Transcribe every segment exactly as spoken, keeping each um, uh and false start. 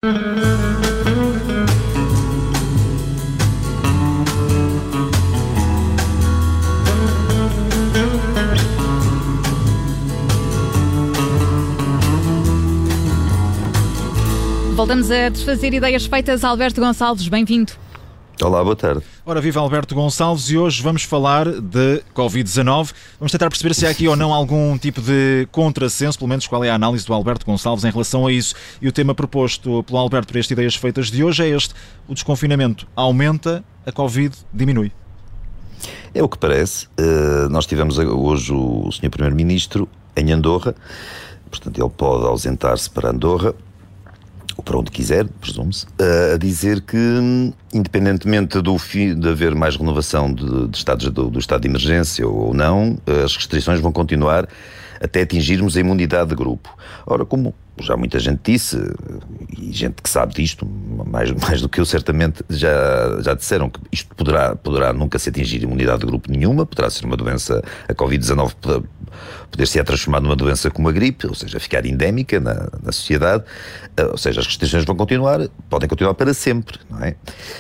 Voltamos a desfazer ideias feitas. Alberto Gonçalves, bem-vindo. Olá, boa tarde. Ora, viva Alberto Gonçalves, e hoje vamos falar de covid dezanove. Vamos tentar perceber se há aqui ou não algum tipo de contrassenso, pelo menos qual é a análise do Alberto Gonçalves em relação a isso. E o tema proposto pelo Alberto para este Ideias Feitas de hoje é este: o desconfinamento aumenta, a Covid diminui. É o que parece. Uh, nós tivemos hoje o senhor Primeiro-Ministro em Andorra, portanto ele pode ausentar-se para Andorra, ou para onde quiser, presume-se, a dizer que, independentemente do fim de haver mais renovação de, de estados, do, do estado de emergência ou não, as restrições vão continuar até atingirmos a imunidade de grupo. Ora, como já muita gente disse, e gente que sabe disto, mais, mais do que eu certamente, já, já disseram que isto poderá, poderá nunca se atingir imunidade de grupo nenhuma, poderá ser uma doença, a covid dezanove poder, poder ser transformada numa doença como a gripe, ou seja, ficar endémica na, na sociedade, uh, ou seja, as restrições vão continuar, podem continuar para sempre, não é?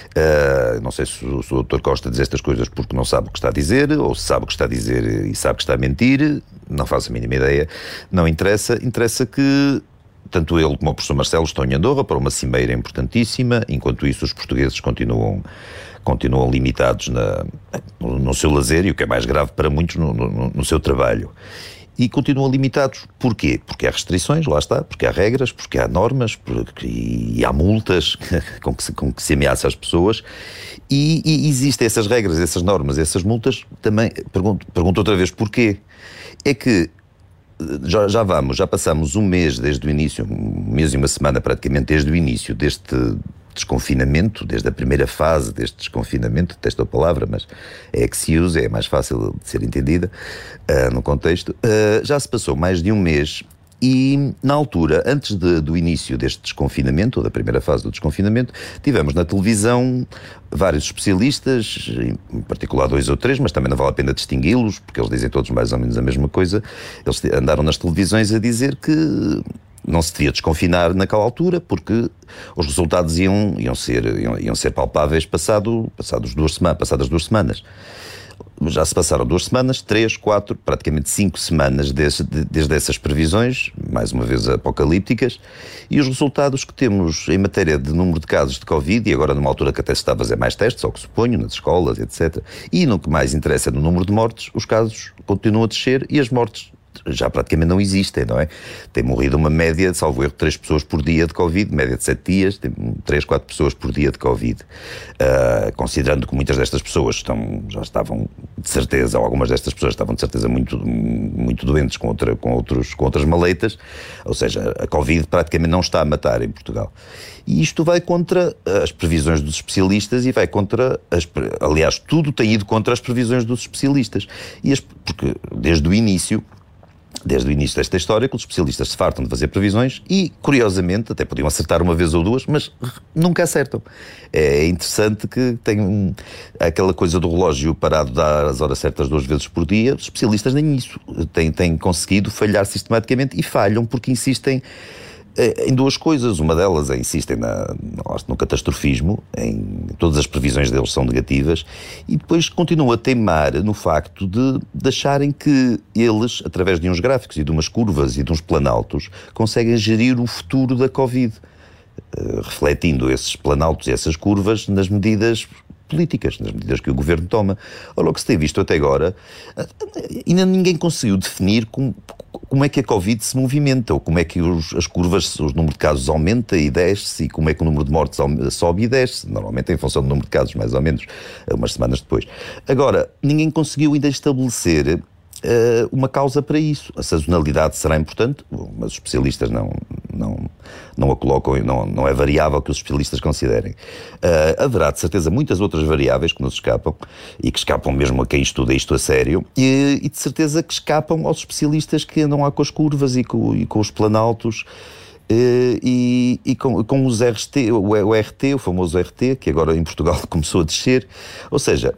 Uh, não sei se o, se o doutor Costa diz estas coisas porque não sabe o que está a dizer, ou se sabe o que está a dizer e sabe que está a mentir, não faço a mínima ideia, não interessa, interessa que tanto ele como o professor Marcelo estão em Andorra para uma cimeira importantíssima. Enquanto isso, os portugueses continuam, continuam limitados na, no, no seu lazer, e o que é mais grave para muitos, no, no, no seu trabalho. E continuam limitados. Porquê? Porque há restrições, lá está, porque há regras, porque há normas, porque, e há multas com que se, com que se ameaça as pessoas. E, e existem essas regras, essas normas, essas multas. Também, pergunto, pergunto outra vez, porquê? É que Já, já vamos, já passamos um mês desde o início, um mês e uma semana praticamente desde o início deste desconfinamento, desde a primeira fase deste desconfinamento, detesto a palavra, mas é que se usa, é mais fácil de ser entendida uh, no contexto. Uh, já se passou mais de um mês e, na altura, antes de, do início deste desconfinamento, ou da primeira fase do desconfinamento, tivemos na televisão vários especialistas, em particular dois ou três, mas também não vale a pena distingui-los, porque eles dizem todos mais ou menos a mesma coisa. Eles andaram nas televisões a dizer que não se devia desconfinar naquela altura, porque os resultados iam, iam, ser, iam, iam ser palpáveis passado, passados duas semanas, passadas duas semanas. Já se passaram duas semanas, três, quatro, praticamente cinco semanas desde, desde essas previsões, mais uma vez apocalípticas, e os resultados que temos em matéria de número de casos de Covid, e agora numa altura que até se está a fazer mais testes, ao que suponho, nas escolas, etcétera, e no que mais interessa no número de mortes, os casos continuam a descer e as mortes já praticamente não existem, não é? Tem morrido uma média, salvo erro, três pessoas por dia de Covid, média de sete dias, tem três, quatro pessoas por dia de Covid. Uh, considerando que muitas destas pessoas estão, já estavam de certeza, ou algumas destas pessoas estavam de certeza muito, muito doentes com, outra, com, outros, com outras maleitas, ou seja, a Covid praticamente não está a matar em Portugal. E isto vai contra as previsões dos especialistas e vai contra, as, aliás, tudo tem ido contra as previsões dos especialistas. E as, porque desde o início, Desde o início desta história, que os especialistas se fartam de fazer previsões e, curiosamente, até podiam acertar uma vez ou duas, mas nunca acertam. É interessante que tem um, aquela coisa do relógio parado dar as horas certas duas vezes por dia. Os especialistas nem isso têm, têm conseguido falhar sistematicamente e falham porque insistem em duas coisas. Uma delas é insistem na, no catastrofismo, em todas as previsões deles são negativas, e depois continuam a teimar no facto de, de acharem que eles, através de uns gráficos e de umas curvas e de uns planaltos, conseguem gerir o futuro da Covid, uh, refletindo esses planaltos e essas curvas nas medidas políticas, nas medidas que o governo toma. Ora, o que se tem visto até agora, ainda ninguém conseguiu definir como, como é que a Covid se movimenta, ou como é que os, as curvas, o número de casos aumenta e desce, e como é que o número de mortes sobe e desce, normalmente em função do número de casos, mais ou menos, umas semanas depois. Agora, ninguém conseguiu ainda estabelecer uh, uma causa para isso. A sazonalidade será importante, mas os especialistas não, não, não a colocam, não, não é variável que os especialistas considerem. Uh, haverá, de certeza, muitas outras variáveis que nos escapam, e que escapam mesmo a quem estuda isto a sério, e, e de certeza que escapam aos especialistas que andam lá com as curvas e com, e com os planaltos, Uh, e, e com, com os R T, o, o R T, o famoso R T, que agora em Portugal começou a descer. Ou seja,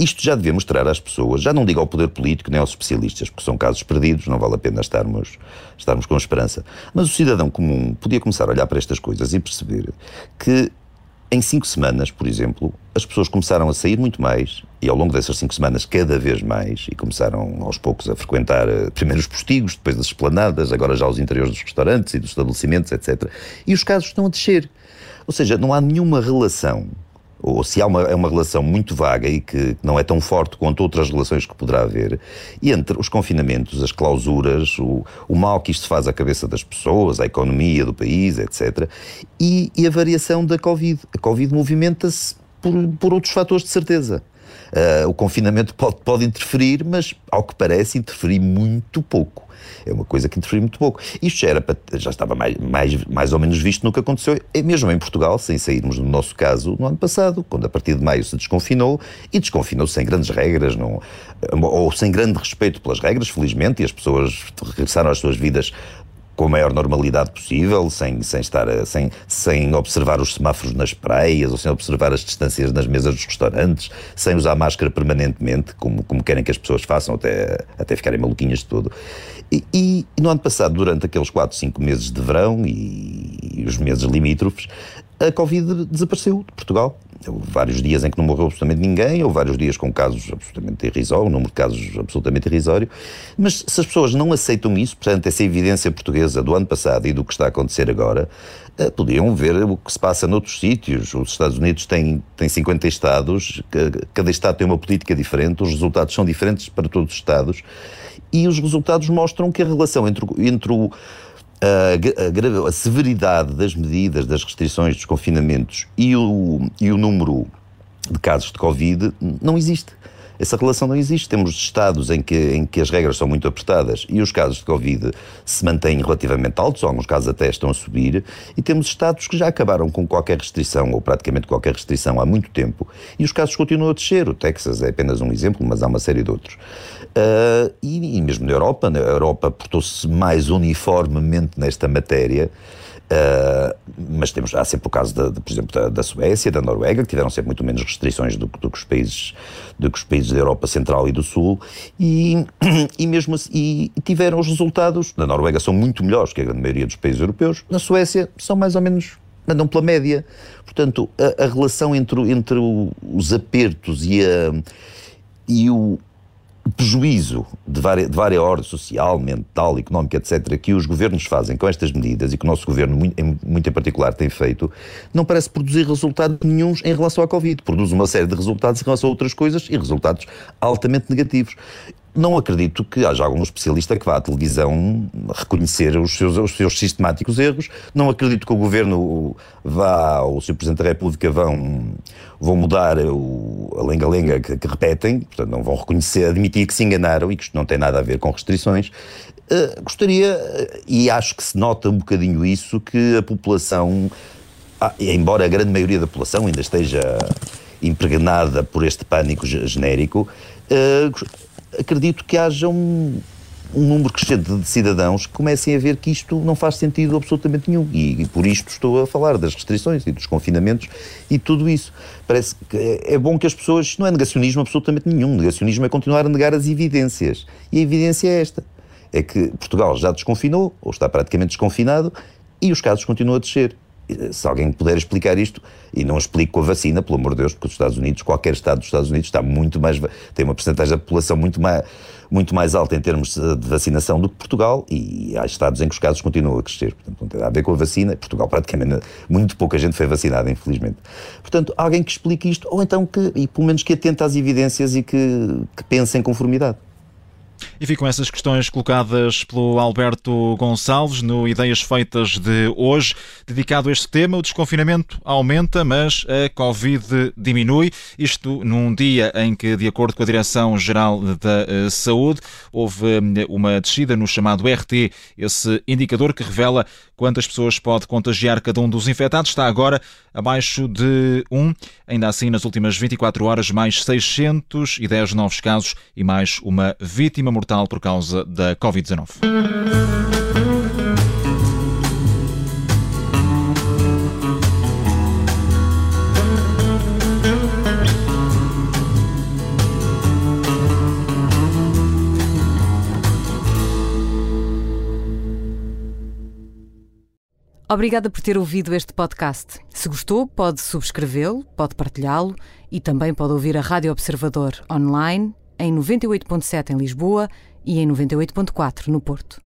Isto já devia mostrar às pessoas, já não digo ao poder político nem aos especialistas, porque são casos perdidos, não vale a pena estarmos, estarmos com esperança, mas o cidadão comum podia começar a olhar para estas coisas e perceber que em cinco semanas, por exemplo, as pessoas começaram a sair muito mais, e ao longo dessas cinco semanas cada vez mais, e começaram aos poucos a frequentar uh, primeiro os postigos, depois as esplanadas, agora já os interiores dos restaurantes e dos estabelecimentos, etcétera. E os casos estão a descer. Ou seja, não há nenhuma relação, ou se há uma, é uma relação muito vaga e que não é tão forte quanto outras relações que poderá haver, entre os confinamentos, as clausuras, o, o mal que isto faz à cabeça das pessoas, à economia do país, etcétera, e, e a variação da Covid. A Covid movimenta-se por, por outros fatores de certeza. Uh, o confinamento pode, pode interferir, mas, ao que parece, interferir muito pouco. É uma coisa que interfere muito pouco. Isto já, era para, já estava mais, mais, mais ou menos visto no que aconteceu, mesmo em Portugal, sem sairmos do nosso caso, no ano passado, quando a partir de maio se desconfinou, e desconfinou sem grandes regras, não, ou sem grande respeito pelas regras, felizmente, e as pessoas regressaram às suas vidas com a maior normalidade possível, sem, sem, estar a, sem, sem observar os semáforos nas praias, ou sem observar as distâncias nas mesas dos restaurantes, sem usar máscara permanentemente, como, como querem que as pessoas façam, até, até ficarem maluquinhas de todo. E, e, e no ano passado, durante aqueles quatro, cinco meses de verão e, e os meses limítrofes, a Covid desapareceu de Portugal. Houve vários dias em que não morreu absolutamente ninguém, houve vários dias com casos absolutamente irrisórios, um número de casos absolutamente irrisório, mas se as pessoas não aceitam isso, portanto, essa evidência portuguesa do ano passado e do que está a acontecer agora, eh, podiam ver o que se passa noutros sítios. Os Estados Unidos têm, têm cinquenta estados, cada estado tem uma política diferente, os resultados são diferentes para todos os estados, e os resultados mostram que a relação entre, entre o A, a, a severidade das medidas, das restrições, dos confinamentos e o, e o número de casos de Covid não existe. Essa relação não existe. Temos estados em que, em que as regras são muito apertadas e os casos de Covid se mantêm relativamente altos, ou alguns casos até estão a subir, e temos estados que já acabaram com qualquer restrição, ou praticamente qualquer restrição, há muito tempo, e os casos continuam a descer. O Texas é apenas um exemplo, mas há uma série de outros. Uh, e, e mesmo na Europa, na Europa portou-se mais uniformemente nesta matéria, uh, mas temos, há sempre o caso, de, de, por exemplo, da, da Suécia, da Noruega, que tiveram sempre muito menos restrições do, do, que os países, do que os países da Europa Central e do Sul, e, e mesmo assim, e tiveram os resultados. Na Noruega são muito melhores que a grande maioria dos países europeus, na Suécia são mais ou menos, andam pela média. Portanto, a, a relação entre, entre os apertos e, a, e o O prejuízo de várias, de várias ordens, social, mental, económica, etcétera, que os governos fazem com estas medidas e que o nosso governo, muito em, muito em particular, tem feito, não parece produzir resultado nenhum em relação à Covid. Produz uma série de resultados em relação a outras coisas e resultados altamente negativos. Não acredito que haja algum especialista que vá à televisão reconhecer os seus, os seus sistemáticos erros. Não acredito que o Governo vá, ou o senhor Presidente da República vão, vão mudar o, a lenga-lenga que, que repetem, portanto não vão reconhecer, admitir que se enganaram e que isto não tem nada a ver com restrições. Uh, gostaria, e acho que se nota um bocadinho isso, que a população, ah, embora a grande maioria da população ainda esteja impregnada por este pânico genérico, uh, acredito que haja um, um número crescente de cidadãos que comecem a ver que isto não faz sentido absolutamente nenhum. E, e por isto estou a falar das restrições e dos confinamentos e tudo isso. Parece que é, é bom que as pessoas... Isto não é negacionismo absolutamente nenhum. Negacionismo é continuar a negar as evidências. E a evidência é esta. É que Portugal já desconfinou, ou está praticamente desconfinado, e os casos continuam a descer. Se alguém puder explicar isto, e não explico com a vacina, pelo amor de Deus, porque os Estados Unidos, qualquer estado dos Estados Unidos está muito mais, tem uma percentagem da população muito mais, muito mais alta em termos de vacinação do que Portugal, e há estados em que os casos continuam a crescer. Portanto, não tem nada a ver com a vacina. Portugal praticamente, muito pouca gente foi vacinada, infelizmente. Portanto, alguém que explique isto, ou então que, e pelo menos que atente às evidências e que, que pense em conformidade. E ficam essas questões colocadas pelo Alberto Gonçalves no Ideias Feitas de hoje, dedicado a este tema. O desconfinamento aumenta, mas a Covid diminui. Isto num dia em que, de acordo com a Direção-Geral da Saúde, houve uma descida no chamado R T, esse indicador que revela quantas pessoas pode contagiar cada um dos infectados. Está agora abaixo de um. Ainda assim, nas últimas vinte e quatro horas, mais seiscentos e dez novos casos e mais uma vítima mortal por causa da Covid dezanove. Obrigada por ter ouvido este podcast. Se gostou, pode subscrevê-lo, pode partilhá-lo e também pode ouvir a Rádio Observador online em noventa e oito ponto sete em Lisboa e em noventa e oito ponto quatro no Porto.